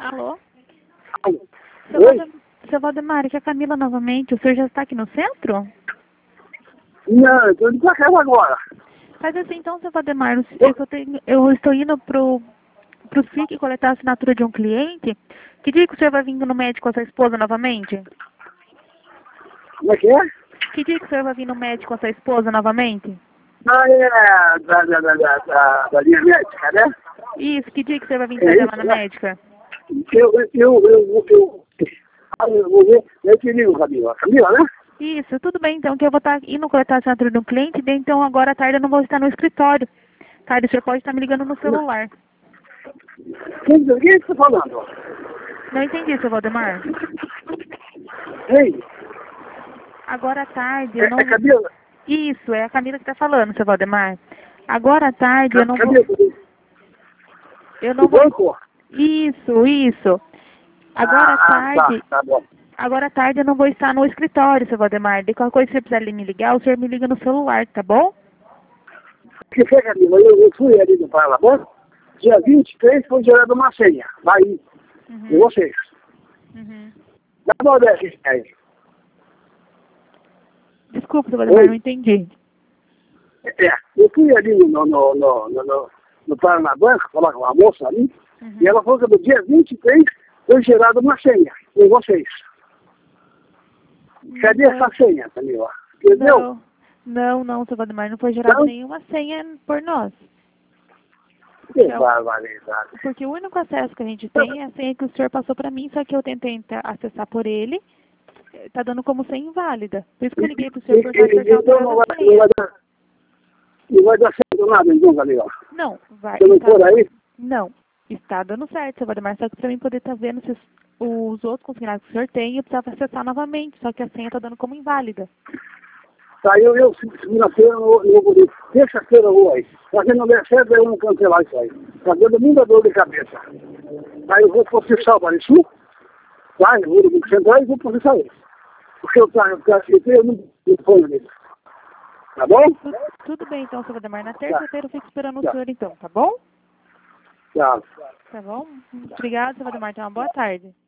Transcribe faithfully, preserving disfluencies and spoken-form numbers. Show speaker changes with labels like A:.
A: Alô?
B: Alô?
A: Seu,
B: Oi?
A: Valdem... Seu Valdemar, aqui é a Camila novamente. O senhor já está aqui no centro?
B: Não, eu estou indo para casa agora.
A: Faz assim então, seu Valdemar. Eu, eu, tenho... eu estou indo pro, pro S I C coletar a assinatura de um cliente. Que dia que o senhor vai vir no médico com a sua esposa novamente?
B: Como é que é?
A: Que dia que o senhor vai vir no médico com a sua esposa novamente?
B: Ah, é da, da, da, da, da, da linha médica, né?
A: Isso, que dia que o senhor vai vir
B: É
A: trazer
B: isso,
A: lá na
B: né?
A: médica?
B: Eu, eu, eu, eu, eu, ah, eu vou ver, eu te ligo, Camila. Camila, né?
A: Isso, tudo bem então, que eu vou estar indo coletar a assinatura de um cliente, daí, então agora à tarde eu não vou estar no escritório. Tarde o senhor pode estar me ligando no celular.
B: Quem, quem é que está falando?
A: Não entendi, seu Valdemar.
B: Ei,
A: Agora à tarde
B: é,
A: eu não...
B: é Camila?
A: Isso, é a Camila que está falando, seu Valdemar. Agora à tarde eu
B: Ca-
A: não vou...
B: Camila, do,
A: Eu
B: do
A: não vou...
B: banco?
A: Isso, isso. Agora à
B: Ah, ah, tá,
A: tarde...
B: tá bom.
A: Agora à tarde eu não vou estar no escritório, seu Valdemar. De qualquer coisa, se você precisar me ligar, o senhor me liga no celular, tá bom?
B: Que foi, Camila? Eu, eu fui ali no Paralabã, dia vinte e três foi gerada uma senha, aí, de
A: Uhum.
B: vocês.
A: Uhum.
B: Dá uma olhada aí.
A: Desculpa, seu Valdemar,
B: Oi?
A: não entendi.
B: É, eu fui ali no, no, no, no, no, no Paranabanca, falar com uma moça ali,
A: Uhum.
B: e ela falou que no dia vinte e três foi gerada uma senha com vocês. Cadê
A: Não,
B: essa senha, Camila? Entendeu?
A: não, não, não, seu Valdemar, não foi gerada
B: Não?
A: nenhuma senha por nós.
B: Que
A: É o-
B: barbaridade.
A: Porque o único acesso que a gente tem é a senha que o senhor passou para mim, só que eu tentei entrar- acessar por ele, eh, tá dando como senha inválida. Por isso que eu liguei pro senhor
B: E-
A: perguntar se
B: e-
A: ele já
B: Então não
A: alterado
B: vai,
A: a
B: não
A: senha.
B: vai dar, não vai dar certo nada, então, Camila.
A: Não, vai,
B: Se eu não
A: está,
B: for aí,
A: não, está dando certo, seu Valdemar, só que para mim poder estar vendo se os, os outros consignados que o senhor tem, eu precisava acessar novamente, só que a senha tá dando como inválida.
B: tá, eu, eu segunda-feira eu não eu vou poder. Terça-feira eu vou aí. Mas se não der certo, eu não cancelar isso aí. Tá dando muita dor de cabeça. Aí eu vou processar o Marisul, tá? Eu vou no Banco Central e vou processar ele. Porque eu trago o cara eu não respondo nisso. Tá bom?
A: Tudo, tudo bem então, seu Valdemar, na terça-feira eu fico esperando o
B: Tá.
A: senhor então, tá bom?
B: Tchau.
A: Tá bom? Obrigada, seu Valdemar, tenha uma boa tarde.